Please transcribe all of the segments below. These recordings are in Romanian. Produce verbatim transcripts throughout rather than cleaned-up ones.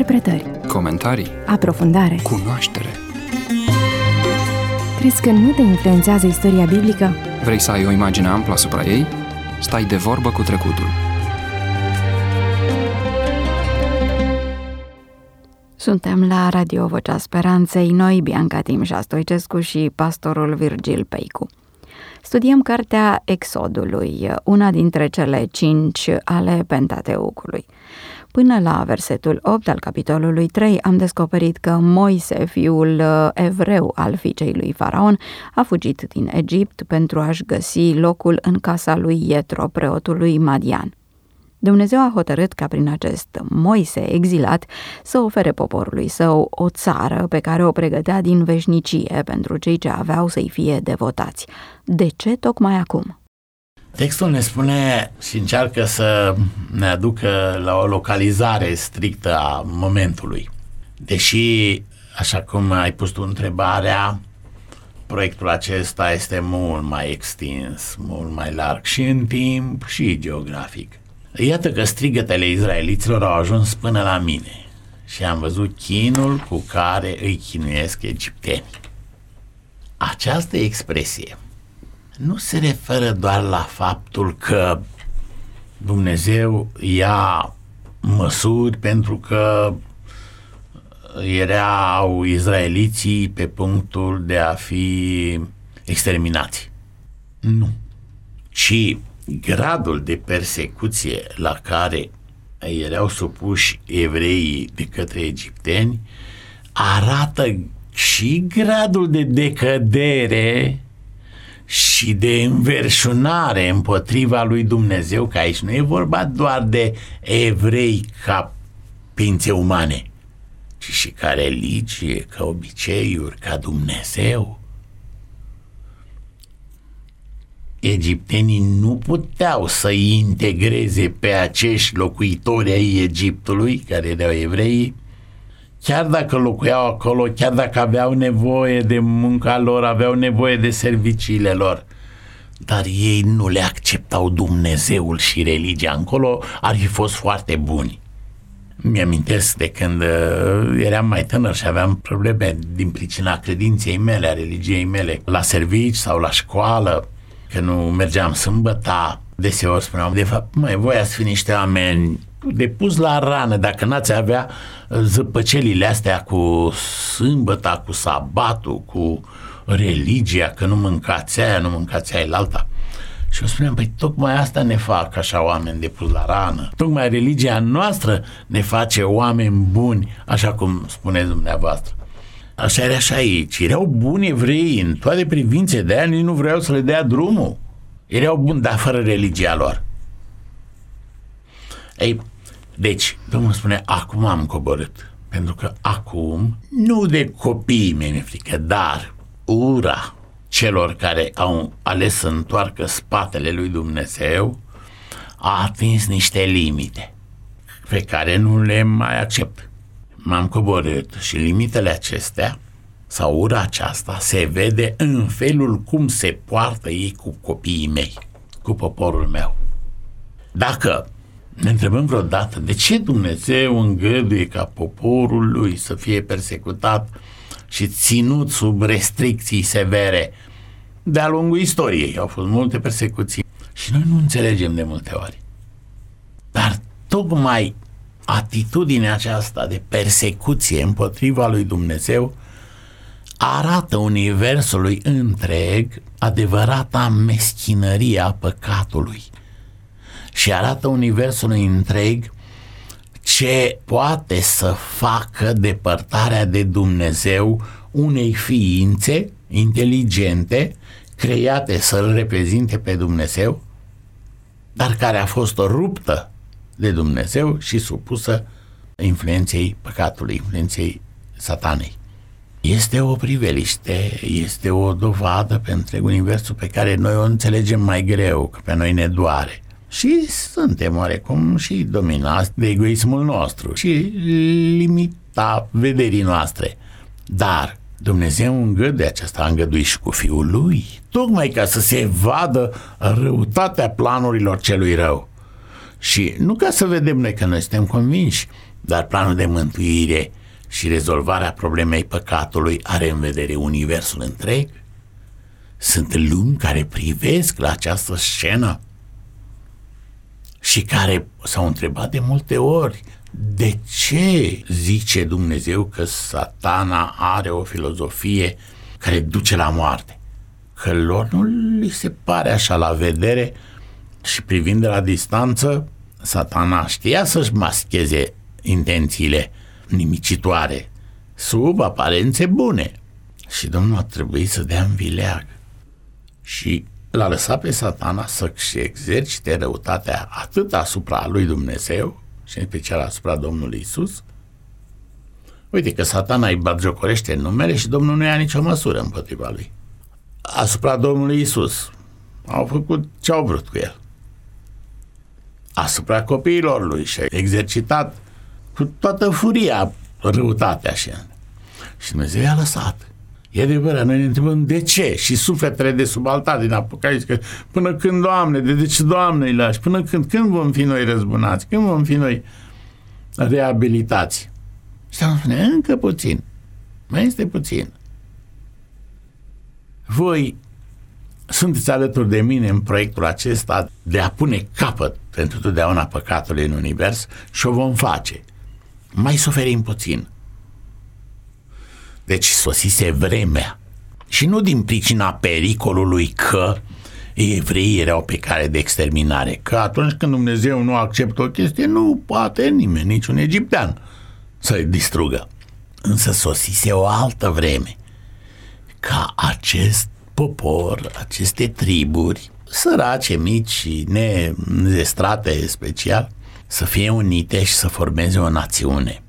Interpretări, comentarii, aprofundare, cunoaștere. Crezi că nu te influențează istoria biblică? Vrei să ai o imagine amplă asupra ei? Stai de vorbă cu trecutul. Suntem la Radio Vocea Speranței, noi, Bianca Timșa Stoicescu și pastorul Virgil Peicu. Studiem cartea Exodului, una dintre cele cinci ale Pentateucului. Până la versetul opt al capitolului trei am descoperit că Moise, fiul evreu al fiicei lui Faraon, a fugit din Egipt pentru a-și găsi locul în casa lui Ietro, preotul lui Madian. Dumnezeu a hotărât ca prin acest Moise exilat să ofere poporului său o țară pe care o pregătea din veșnicie pentru cei ce aveau să-i fie devotați. De ce tocmai acum? Textul ne spune și încearcă să ne aducă la o localizare strictă a momentului. Deși, așa cum ai pus tu întrebarea, proiectul acesta este mult mai extins, mult mai larg și în timp și geografic. Iată că strigătele izraeliților au ajuns până la mine și am văzut chinul cu care îi chinuiesc egiptenii. Această expresie nu se referă doar la faptul că Dumnezeu ia măsuri pentru că erau izraeliții pe punctul de a fi exterminați. Nu. Ci gradul de persecuție la care erau supuși evreii de către egipteni arată și gradul de decădere și de înverșunare împotriva lui Dumnezeu, că aici nu e vorba doar de evrei ca ființe umane, ci și ca religie, ca obiceiuri, ca Dumnezeu. Egiptenii nu puteau să-i integreze pe acești locuitori ai Egiptului, care erau evrei, chiar dacă locuiau acolo, chiar dacă aveau nevoie de munca lor, aveau nevoie de serviciile lor, dar ei nu le acceptau Dumnezeul și religia. Încolo ar fi fost foarte buni. Mi-amintesc de când eram mai tânăr și aveam probleme din pricina credinței mele, a religiei mele, la servici sau la școală, că nu mergeam sâmbăta, deseori spuneam, de fapt, măi, voi ați fi niște oameni de pus la rană dacă n-ați avea zăpăcelile astea cu sâmbăta, cu sabatul, cu religia, că nu mâncați aia, nu mâncați aia alta. Și eu spuneam, păi tocmai asta ne fac așa oameni de pus la rană. Tocmai religia noastră ne face oameni buni, așa cum spuneți dumneavoastră. Așa era și aici. Erau buni evrei în toate privințe, de aia nici nu vreau să le dea drumul. Erau buni, dar fără religia lor. Ei, deci, Domnul spune, acum am coborât. Pentru că acum, nu de copiii mei mi-e frică, dar ura celor care au ales să întoarcă spatele lui Dumnezeu a atins niște limite pe care nu le mai accept. M-am coborât și limitele acestea sau ura aceasta se vede în felul cum se poartă ei cu copiii mei, cu poporul meu. Dacă ne întrebăm vreodată de ce Dumnezeu îngăduie ca poporul lui să fie persecutat și ținut sub restricții severe, de-a lungul istoriei au fost multe persecuții și noi nu înțelegem de multe ori. Dar tocmai atitudinea aceasta de persecuție împotriva lui Dumnezeu arată universului întreg adevărata meschinărie a păcatului și arată universului întreg ce poate să facă depărtarea de Dumnezeu unei ființe inteligente, create să-L reprezinte pe Dumnezeu, dar care a fost ruptă de Dumnezeu și supusă influenței păcatului, influenței satanei. Este o priveliște, este o dovadă pe întreg universul pe care noi o înțelegem mai greu, că pe noi ne doare. Și suntem oarecum și dominați de egoismul nostru și limita vederii noastre. Dar Dumnezeu îngăduie aceasta, a îngăduit și cu Fiul Lui, tocmai ca să se vadă răutatea planurilor celui rău. Și nu ca să vedem noi că noi suntem convinși, dar planul de mântuire și rezolvarea problemei păcatului are în vedere universul întreg. Sunt lumi care privesc la această scenă și care s-au întrebat de multe ori: de ce zice Dumnezeu că Satana are o filozofie care duce la moarte? Că lor nu li se pare așa la vedere și privind de la distanță, Satana știa să-și mascheze intențiile nimicitoare sub aparențe bune și Domnul a trebuit să dea în vileag și l-a lăsat pe Satana să-și exercite răutatea atât asupra lui Dumnezeu și în special asupra Domnului Iisus. Uite că Satana îi batjocorește numele și Domnul nu ia nicio măsură împotriva lui. Asupra Domnului Iisus au făcut ce au vrut cu el. Asupra copiilor lui și-a exercitat cu toată furia răutatea și și Dumnezeu i-a lăsat. E adevărat, noi ne întrebăm de ce și sufletele de sub altar din Apocalipsă, că până când, Doamne, de, de ce, Doamne, îi lași? Până când, când vom fi noi răzbunați? Când vom fi noi reabilitați? Și am spune, încă puțin, mai este puțin. Voi sunteți alături de mine în proiectul acesta de a pune capăt pentru totdeauna păcatului în univers și o vom face. Mai suferim puțin. Deci sosise vremea și nu din pricina pericolului că evreii erau pe cale de exterminare, că atunci când Dumnezeu nu acceptă o chestie, nu poate nimeni, niciun egiptean să-i distrugă. Însă sosise o altă vreme ca acest popor, aceste triburi sărace, mici și nezestrate special, să fie unite și să formeze o națiune.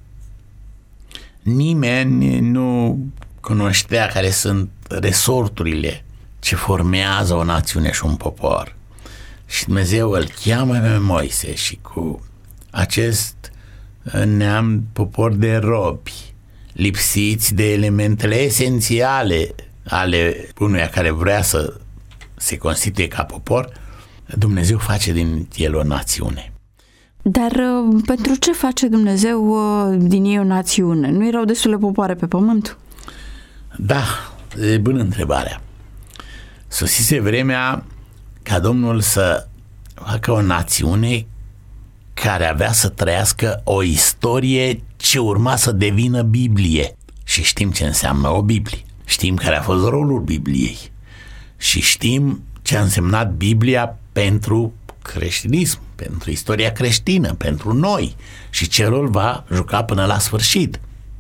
Nimeni nu cunoștea care sunt resorturile ce formează o națiune și un popor. Și Dumnezeu îl cheamă pe Moise și cu acest neam popor de robi, lipsiți de elementele esențiale ale unuia care vrea să se constituie ca popor, Dumnezeu face din el o națiune. Dar pentru ce face Dumnezeu din ei o națiune? Nu erau destule popoare pe pământ? Da, e bună întrebarea. Sosise vremea ca Domnul să facă o națiune care avea să trăiască o istorie ce urma să devină Biblie. Și știm ce înseamnă o Biblie. Știm care a fost rolul Bibliei. Și știm ce a însemnat Biblia pentru creștinism, pentru istoria creștină, pentru noi și ce rol va juca până la sfârșit.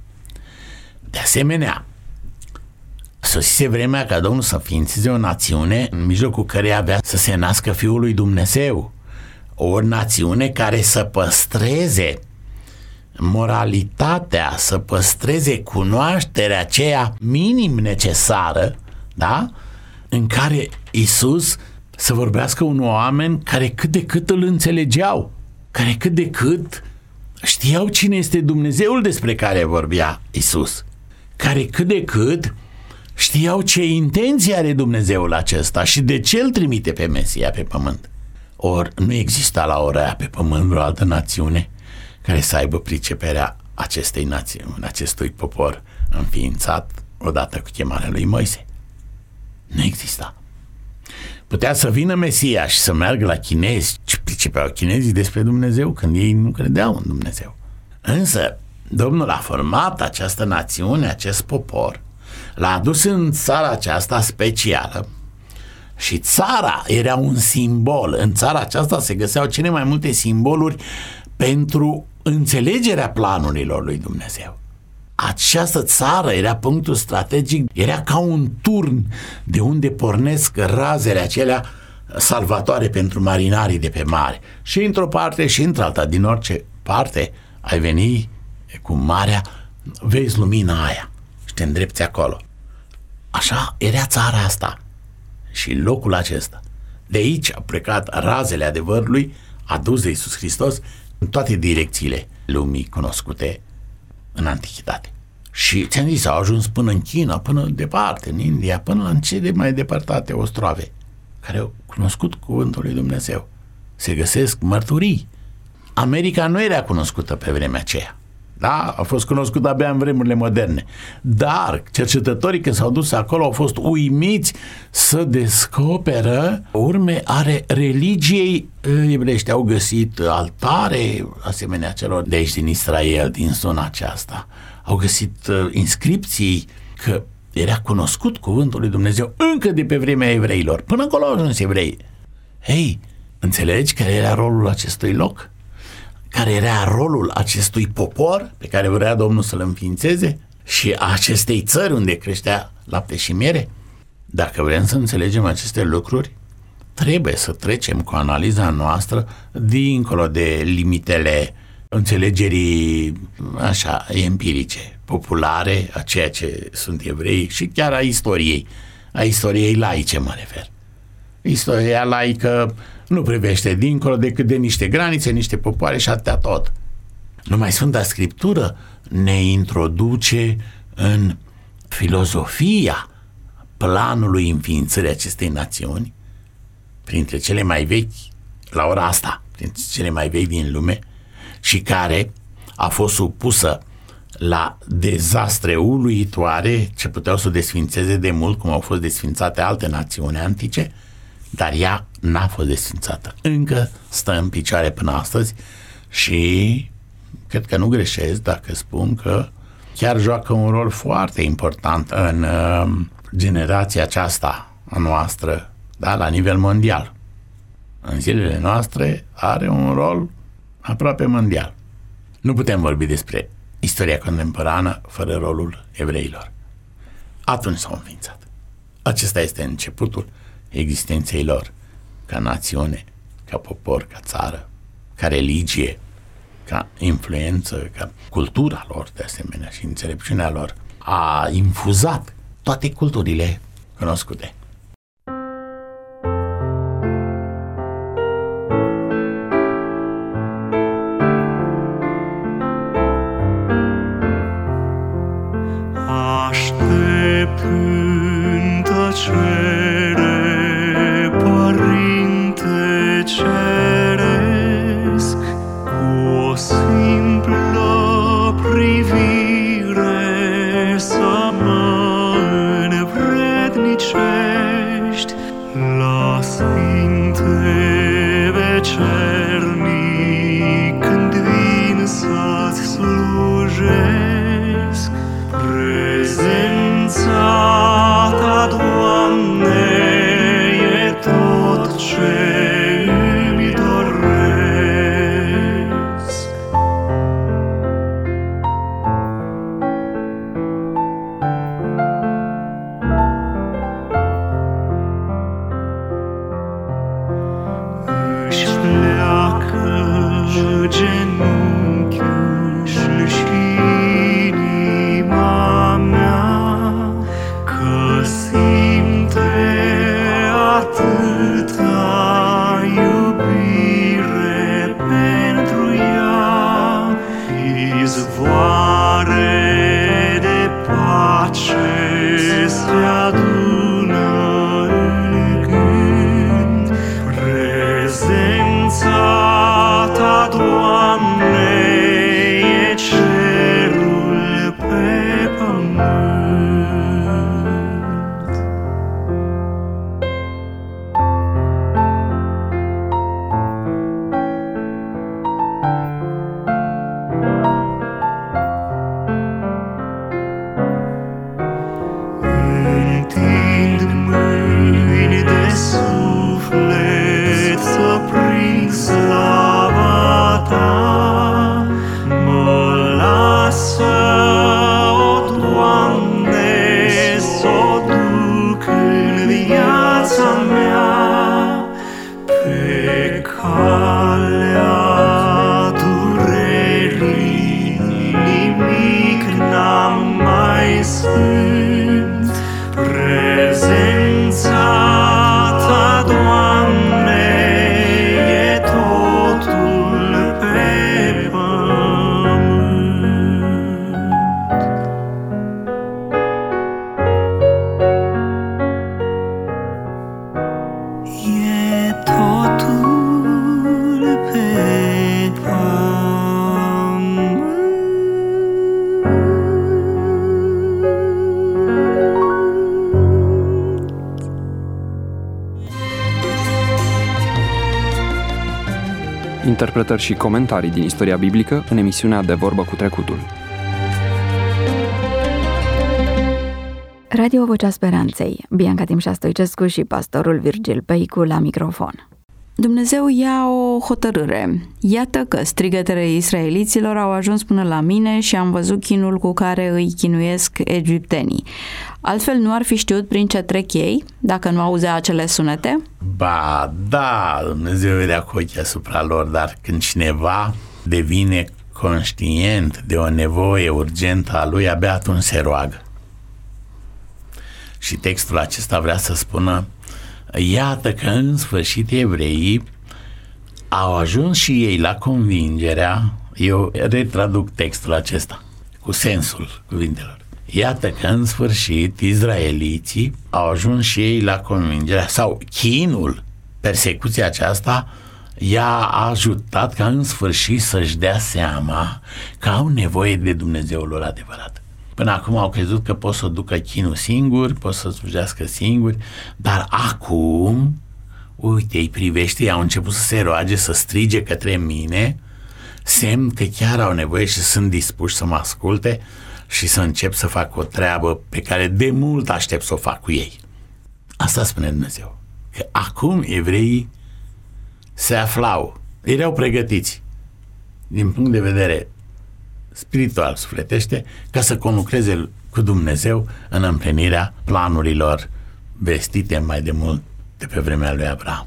De asemenea, sosise vremea ca Domnul să ființeze o națiune în mijlocul căreia avea să se nască Fiul lui Dumnezeu. O națiune care să păstreze moralitatea, să păstreze cunoașterea aceea minim necesară, da? În care Iisus să vorbească unor oameni care cât de cât îl înțelegeau, care cât de cât știau cine este Dumnezeul despre care vorbea Iisus, care cât de cât știau ce intenție are Dumnezeul acesta și de ce îl trimite pe Mesia pe pământ. Ori nu exista la ora aia pe pământ vreo altă națiune care să aibă priceperea acestei națiuni, acestui popor înființat odată cu chemarea lui Moise. Nu exista. Putea să vină Mesia și să meargă la chinezi. Ce pricepeau chinezii despre Dumnezeu când ei nu credeau în Dumnezeu? Însă Domnul a format această națiune, acest popor, l-a adus în țara aceasta specială și țara era un simbol. În țara aceasta se găseau cele mai multe simboluri pentru înțelegerea planurilor lui Dumnezeu. Această țară era punctul strategic, era ca un turn de unde pornesc razele acelea salvatoare pentru marinarii de pe mare. Și într-o parte și într-alta, din orice parte ai veni cu marea, vezi lumina aia și te îndrepți acolo. Așa era țara asta și locul acesta. De aici a plecat razele adevărului adus de Iisus Hristos în toate direcțiile lumii cunoscute în antichitate. Și ți-am zis, au ajuns până în China, până departe, în India, până la cele mai depărtate ostroave, care au cunoscut cuvântul lui Dumnezeu. se găsesc mărturii. America nu era cunoscută pe vremea aceea. Da, a fost cunoscută abia în vremurile moderne. Dar cercetătorii când s-au dus acolo au fost uimiți să descoperă urme ale religiei evreiești. Au găsit altare asemenea celor de aici din Israel, din zona aceasta. Au găsit inscripții că era cunoscut cuvântul lui Dumnezeu încă de pe vremea evreilor. Până acolo au ajuns evrei. Hei, înțelegi care era rolul acestui loc? Care era rolul acestui popor pe care vrea Domnul să-l înființeze și a acestei țări unde creștea lapte și miere? Dacă vrem să înțelegem aceste lucruri, trebuie să trecem cu analiza noastră dincolo de limitele înțelegerii așa empirice, populare, a ceea ce sunt evrei și chiar a istoriei, a istoriei laice mă refer. Istoria laică nu privește dincolo decât de niște granițe, niște popoare și atâtea tot. Numai Sfânta Scriptură ne introduce în filozofia planului înființării acestei națiuni, printre cele mai vechi la ora asta, printre cele mai vechi din lume, și care a fost supusă la dezastre uluitoare ce puteau să o desfințeze de mult, cum au fost desfințate alte națiuni antice, dar ea n-a fost desfințată. Încă stă în picioare până astăzi și cred că nu greșesc dacă spun că chiar joacă un rol foarte important în uh, generația aceasta a noastră, da, la nivel mondial. În zilele noastre are un rol aproape mondial. Nu putem vorbi despre istoria contemporană fără rolul evreilor. Atunci s-au înființat. Acesta este începutul existenței lor ca națiune, ca popor, ca țară, ca religie, ca influență, ca cultura lor de asemenea și înțelepciunea lor a infuzat toate culturile cunoscute. Aștept în tăcere, Părinte Ceresc, cu o simplă privire să mă învrednicești la sfinte vecernii când vin să-ți slujesc. Prezența ta, Doamne, e tot ce îmi doresc. Își pleacă genunchiul și inima mea, că simte atâta iubire pentru ea. Izvoare de pace se adună în gând. Prezența ta, Doamne, e cerul pe pământ. Întind mâini de suflet să prind slava ta. Mă lasă, o Doamne, s-o duc în viața mea, pe calea durerii nimic n-am mai sfânt. Prezența ta, Doamne, e totul pe pământ. E totul interpretări și comentarii din istoria biblică în emisiunea De Vorbă cu Trecutul. Radio Vocea Speranței, Bianca Timșa Stoicescu și pastorul Virgil Peicu la microfon. Dumnezeu ia o hotărâre. Iată că strigătele israeliților au ajuns până la mine și am văzut chinul cu care îi chinuiesc egiptenii. Altfel nu ar fi știut prin ce trec ei, dacă nu auzea acele sunete? Ba, da, Dumnezeu vedea cu ochii asupra lor, dar când cineva devine conștient de o nevoie urgentă a lui, abia atunci se roagă. Și textul acesta vrea să spună: iată că în sfârșit evreii au ajuns și ei la convingerea, eu retraduc textul acesta cu sensul cuvintelor, iată că în sfârșit izraeliții au ajuns și ei la convingerea, sau chinul, persecuția aceasta i-a ajutat ca în sfârșit să-și dea seama că au nevoie de Dumnezeul lor adevărat. Până acum au crezut că pot să ducă chinul singuri, pot să slujească singuri, dar acum, uite, îi privește, au început să se roage, să strige către mine, semn că chiar au nevoie și sunt dispuși să mă asculte și să încep să fac o treabă pe care de mult aștept să o fac cu ei. Asta spune Dumnezeu, că acum evreii se aflau, erau pregătiți din punct de vedere spiritual, sufletește, ca să conlucreze cu Dumnezeu în împlinirea planurilor vestite mai de mult de pe vremea lui Abraham.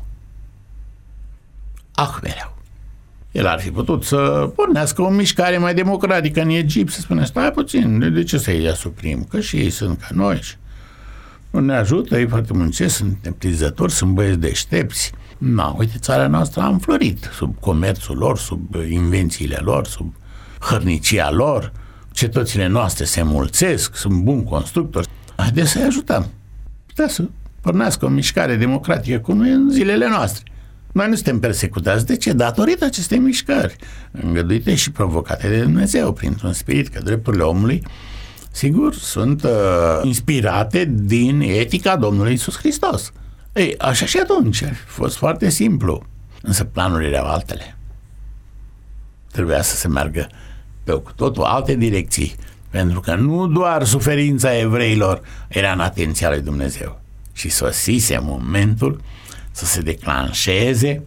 Ah, mereu. El ar fi putut să pornească o mișcare mai democratică în Egipt, să spună: stai puțin, de ce să-i asuprim? Că și ei sunt ca noi și nu ne ajută, ei foarte muncesc, sunt neprizători, sunt băieți deștepți. Na, uite, țara noastră a înflorit sub comerțul lor, sub invențiile lor, sub hărnicia lor, cetățile noastre se mulțesc, sunt buni constructori. Haideți să-i ajutăm. Putea să pornească o mișcare democratică cu noi în zilele noastre. Noi nu suntem persecutați. De ce? Datorită acestei mișcări îngăduite și provocate de Dumnezeu printr-un spirit, că drepturile omului, sigur, sunt uh, inspirate din etica Domnului Iisus Hristos. Ei, așa și atunci a fost foarte simplu, însă planurile erau altele. Trebuia să se meargă pe cu totul alte direcții, pentru că nu doar suferința evreilor era în atenția lui Dumnezeu, și sosise momentul să se declanșeze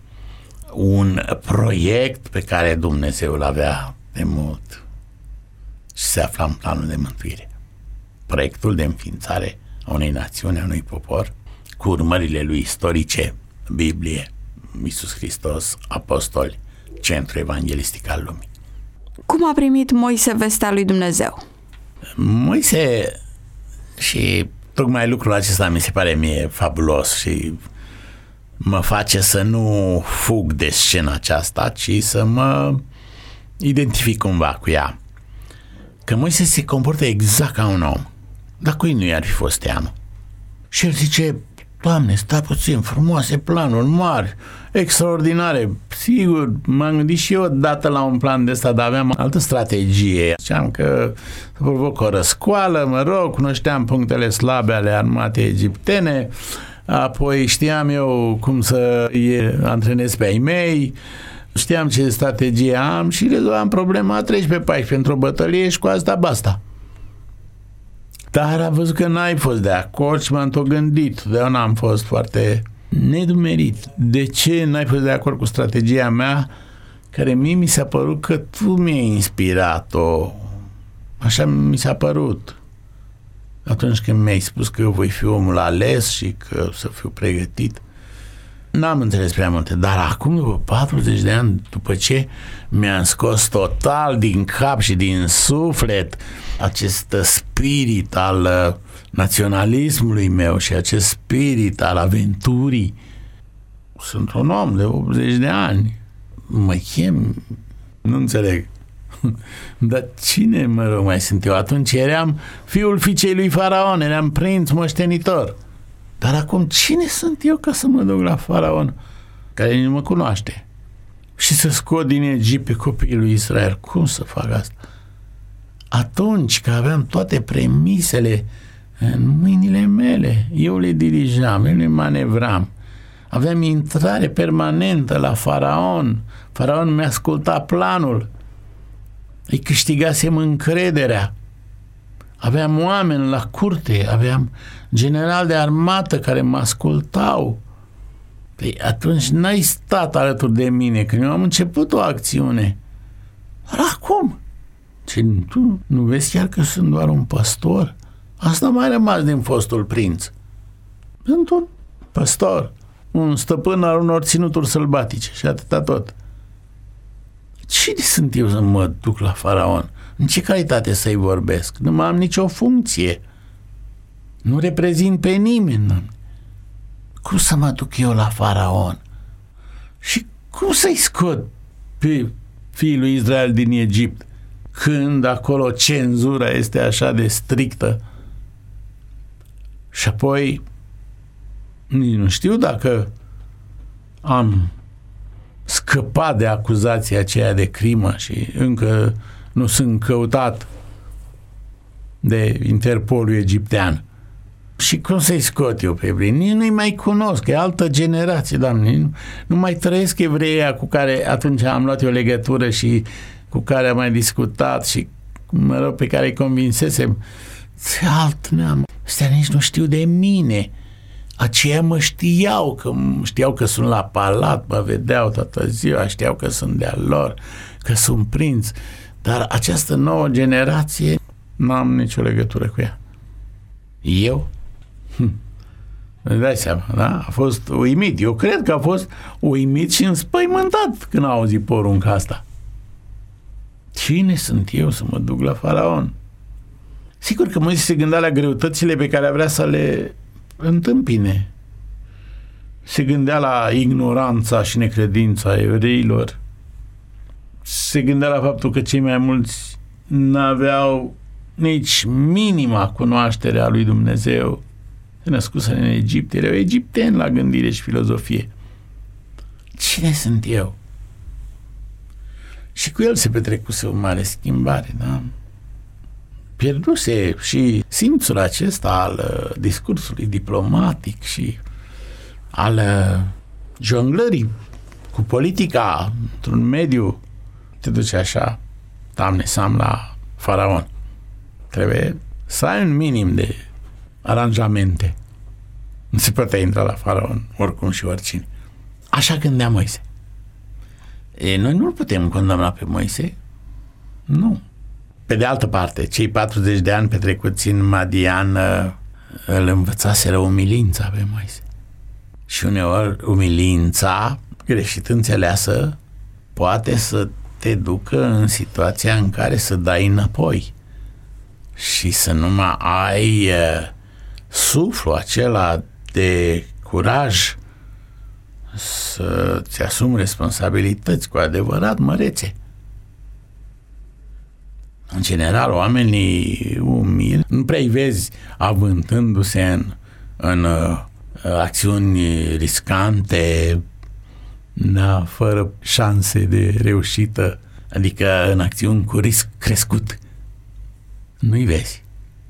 un proiect pe care Dumnezeu îl avea de mult și se afla în planul de mântuire. Proiectul de înființare a unei națiuni, a unui popor, cu urmările lui istorice, Biblie, Iisus Hristos, apostoli, centru evanghelistic al lumii. Cum a primit Moise vestea lui Dumnezeu? Moise, și tocmai lucrul acesta mi se pare mie fabulos și mă face să nu fug de scena aceasta, ci să mă identific cumva cu ea. Că Moise se comportă exact ca un om. Dar cui nu i-ar fi fost teamă? Și el zice: Doamne, stai puțin, frumoase planuri mari, extraordinare. Sigur, m-am gândit și eu odată la un plan de ăsta, dar aveam altă strategie. Știam că să provoc o răscoală, mă rog, cunoșteam punctele slabe ale armatei egiptene, apoi știam eu cum să îi antrenez pe ai mei, știam ce strategie am și rezolvam problema treisprezece paisprezece într-o bătălie și cu asta basta. Dar am văzut că n-ai fost de acord și m-am tot gândit. De eu n-am fost foarte nedumerit. De ce n-ai fost de acord cu strategia mea, care mie mi s-a părut că tu mi-ai inspirat-o? Așa mi s-a părut. Atunci când mi-ai spus că eu voi fi omul ales și că să fiu pregătit. N-am înțeles prea multe, dar acum, după patruzeci de ani, după ce mi-am scos total din cap și din suflet acest spirit al naționalismului meu și acest spirit al aventurii, sunt un om de optzeci de ani, mă chem, nu înțeleg. Dar cine, mă rog, mai sunt eu? Atunci eram fiul fiicei lui Faraon, eram prinț moștenitor. Dar acum cine sunt eu ca să mă duc la Faraon, care nu mă cunoaște, și să scot din Egipt pe copiii lui Israel? Cum să fac asta? Atunci că aveam toate premisele în mâinile mele, eu le dirijam, eu le manevram. Aveam intrare permanentă la faraon. Faraon mi-a ascultat planul. Îi câștigasem încrederea. Aveam oameni la curte, aveam general de armată care mă ascultau. Păi atunci n-ai stat alături de mine când eu am început o acțiune. Dar acum? Ce, tu nu vezi chiar că sunt doar un păstor? Asta a mai rămas din fostul prinț. Sunt un păstor, un stăpân al unor ținuturi sălbatice și atâta tot. Cine sunt eu să mă duc la faraon? În ce calitate să-i vorbesc? Nu mai am nicio funcție. Nu reprezint pe nimeni. Cum să mă duc eu la faraon? Și cum să-i scot pe fiul lui Israel din Egipt când acolo cenzura este așa de strictă? Și apoi nici nu știu dacă am scăpat de acuzația aceea de crimă și încă nu sunt căutat de Interpolul egiptean. Și cum să-i scot eu pe evrei? Nici nu-i mai cunosc, e altă generație, Doamne. Nu, nu mai trăiesc evreia cu care atunci am luat eu legătură și cu care am mai discutat și, mă rog, pe care îi convinsesem. Ce alt neam. Ăstea nici nu știu de mine. Aceia mă știau, că știau că sunt la palat, mă vedeau toată ziua, știau că sunt de-a lor, că sunt prinț. Dar această nouă generație n-am nicio legătură cu ea. Eu? Hm. Îți dai seama, da? A fost uimit. Eu cred că a fost uimit și înspăimântat când a auzit porunca asta. Cine sunt eu să mă duc la faraon? Sigur că Moise se gândea la greutățile pe care vrea să le întâmpine. Se gândea la ignoranța și necredința evreilor. Se gândea la faptul că cei mai mulți n-aveau nici minima cunoaștere a lui Dumnezeu. Se născuse în Egipt, erau egipteni la gândire și filozofie. Cine sunt eu? Și cu el se petrecuse o mare schimbare, da? Pierduse și simțul acesta al uh, discursului diplomatic și al uh, jonglării cu politica într-un mediu. Te duce așa, Doamne, Sam, la faraon. Trebuie să ai un minim de aranjamente. Nu se poate intra la faraon oricum și oricine. Așa gândea Moise. E, noi nu-l putem condamna pe Moise. Nu. Pe de altă parte, cei patruzeci de ani petrecuți în Madian îl învățaseră umilința pe Moise. Și uneori umilința, greșit înțeleasă, poate să te ducă în situația în care să dai înapoi și să nu mai ai uh, suflul acela de curaj să-ți asumi responsabilități cu adevărat mărețe. În general, oamenii umili nu prea-i vezi avântându-se în, în uh, acțiuni riscante, da, fără șanse de reușită, adică în acțiuni cu risc crescut. Nu-i vezi.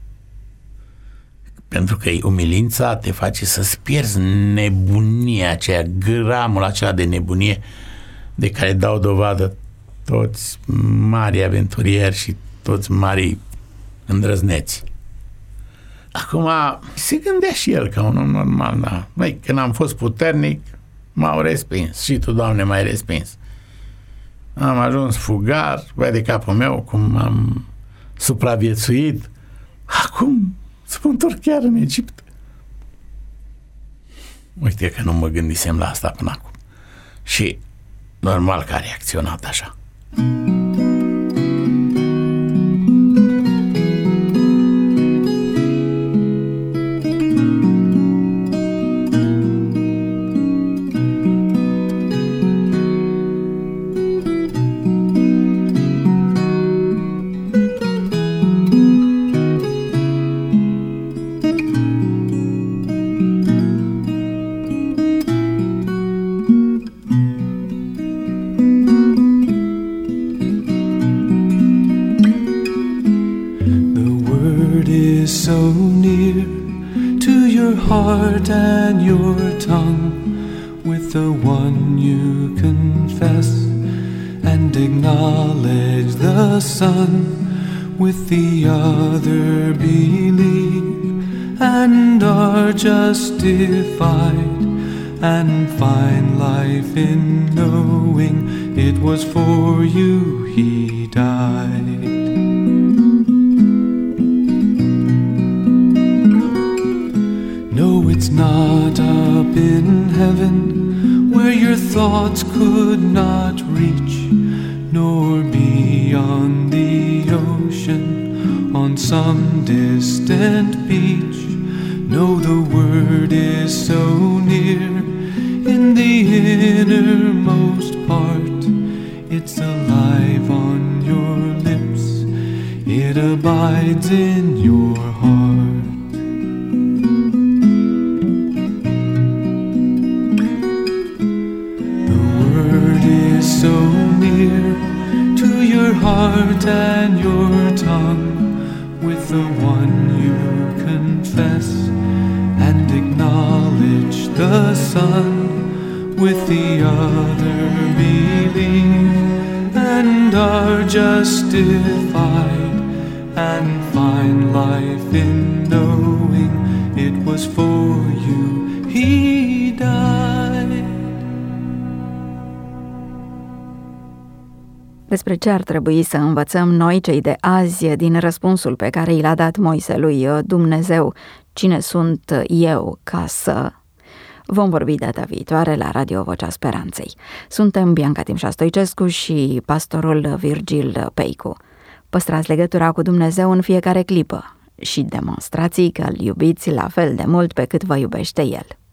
Pentru că umilința te face să-ți pierzi nebunia aceea, gramul acela de nebunie de care dau dovadă toți mari aventurieri și toți mari îndrăzneți. Acum, se gândea și el ca un om normal, da. Măi, când am fost puternic, m-au respins. Și tu, Doamne, m-ai respins. Am ajuns fugar, vai de capul meu, cum am supraviețuit. Acum să mă întorc chiar în Egipt. Uite că nu mă gândisem la asta până acum. Și normal că a reacționat așa. so near to your heart and your tongue. you confess and acknowledge the Son, with the other believe and are justified, and find life in knowing it was for you He died. No, it's not up in heaven where your thoughts could not reach, nor be on the ocean on some distant beach. No, the word is so near in the innermost part. It's alive on your lips, it abides in your heart. So near to your heart and your tongue, with the one you confess and acknowledge the Son, with the other believe and are justified, and find life in knowing it was for you He died. Despre ce ar trebui să învățăm noi, cei de azi, din răspunsul pe care i l-a dat Moise lui Dumnezeu: cine sunt eu ca să... Vom vorbi data viitoare la Radio Vocea Speranței. Suntem Bianca Timșa Stoicescu și pastorul Virgil Peicu. Păstrați legătura cu Dumnezeu în fiecare clipă și demonstrați că îl iubiți la fel de mult pe cât vă iubește El.